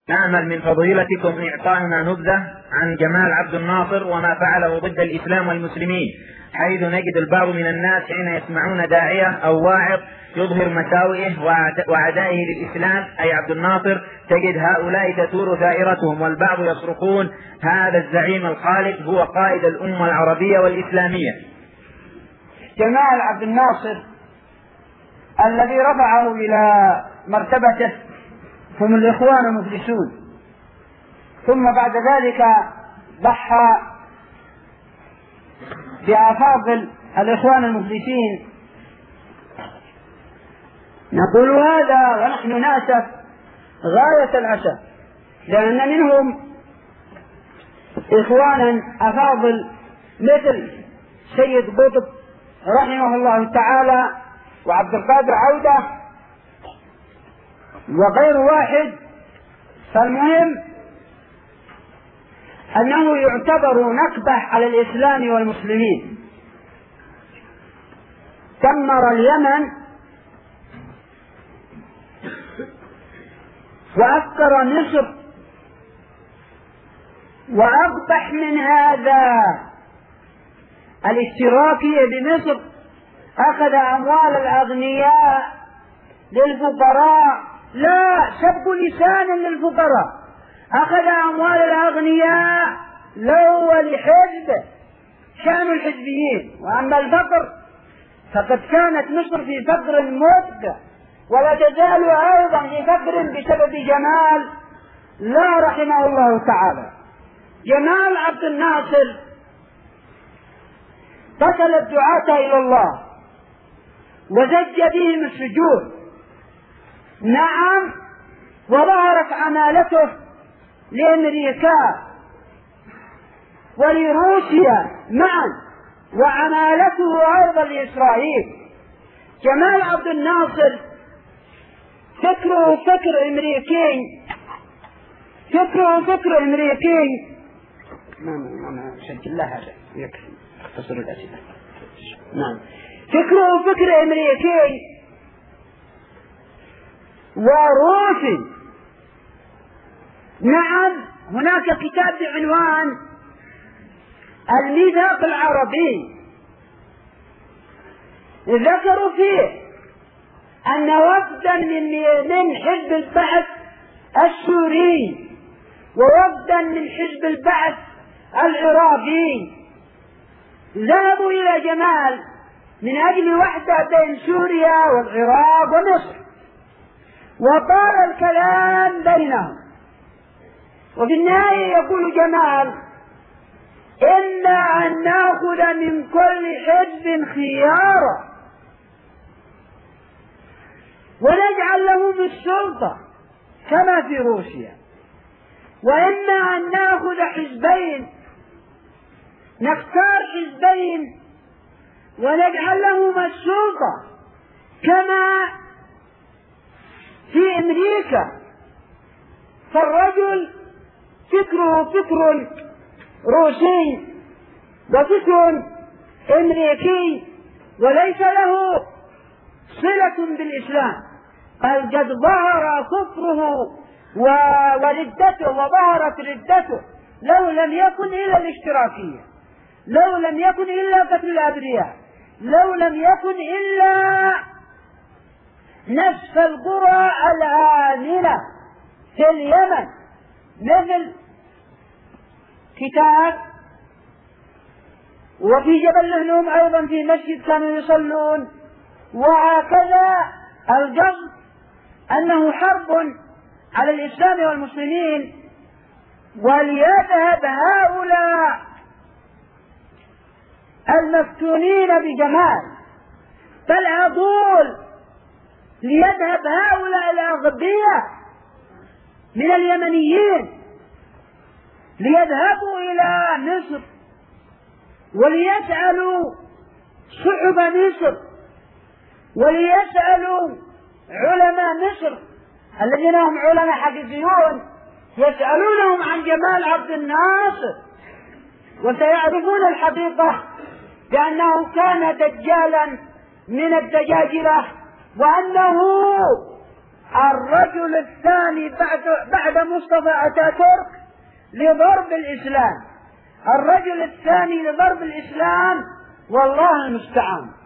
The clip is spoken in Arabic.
نأمل من فضيلتكم إعطائنا نبذة عن جمال عبد الناصر وما فعله ضد الإسلام والمسلمين، حيث نجد البعض من الناس حين يسمعون داعية أو واعظ يظهر مساوئه وعدائه للإسلام أي عبد الناصر، تجد هؤلاء تثور ثائرتهم، والبعض يصرخون هذا الزعيم الخالد هو قائد الأمة العربية والإسلامية. جمال عبد الناصر الذي رفعه إلى مرتبته هم الإخوان المفلسون، ثم بعد ذلك ضحى بأفاضل الإخوان المفلسين. نقول هذا ونحن نأسف غاية الأسف، لأن منهم إخوانا أفاضل مثل سيد قطب رحمه الله تعالى وعبد القادر عودة وغير واحد. فالمهم أنه يعتبر نكبة على الإسلام والمسلمين. دمر اليمن وأفكر مصر، وأقبح من هذا الاشتراكية بمصر أخذ أموال الأغنياء للفقراء، لا سب لسانا للفقراء، أخذ أموال الأغنياء لو لحزبه شأن الحزبيين. وأما الفقر فقد كانت مصر في فقر مدة ولا تزال أيضا في فقر بسبب جمال لا رحمه الله تعالى. جمال عبد الناصر قتل الدعاة إلى الله وزج بهم السجود، نعم، وظهرت عمالته لأمريكا ولروسيا معا، وعمالته أيضا لإسرائيل. جمال عبد الناصر فكره فكر أمريكي، فكره فكر أمريكي. ما سجل لها هذا يكفي اختصر الأسئلة. نعم، فكره فكر أمريكي وروسي. نعم، هناك كتاب بعنوان الميثاق العربي ذكروا فيه أن وفدا من حزب البعث السوري ووفدا من حزب البعث العراقي ذهبوا إلى جمال من أجل وحدة بين سوريا والعراق ومصر، وطال الكلام بينهم، وفي النهاية يقول جمال إما أن نأخذ من كل حزب خيارا ونجعل لهم السلطة كما في روسيا، وإما أن نأخذ حزبين، نختار حزبين ونجعل لهم السلطة كما في أمريكا. فالرجل فكره فكر روسي وفكر أمريكي وليس له صلة بالإسلام، بل قد ظهر كفره وردته وظهرت ردته، لو لم يكن إلا الاشتراكية، لو لم يكن إلا قتل الأبرياء، لو لم يكن إلا نسف القرى الآمنة في اليمن مثل كتاب، وفي جبل لهلوم أيضا في مسجد كانوا يصلون. وهكذا القصد أنه حرب على الإسلام والمسلمين، وليذهب هؤلاء المفتونين بجمال، بل أقول ليذهب هؤلاء الأغبياء من اليمنيين ليذهبوا إلى مصر وليسألوا شعب مصر وليسألوا علماء مصر الذين هم علماء حقيقيون، يسألونهم عن جمال عبد الناصر وسيعرفون الحقيقة بأنه كان دجالا من الدجاجلة، وأنه الرجل الثاني بعد مصطفى أتاتورك لضرب الإسلام، الرجل الثاني لضرب الإسلام والله المستعان.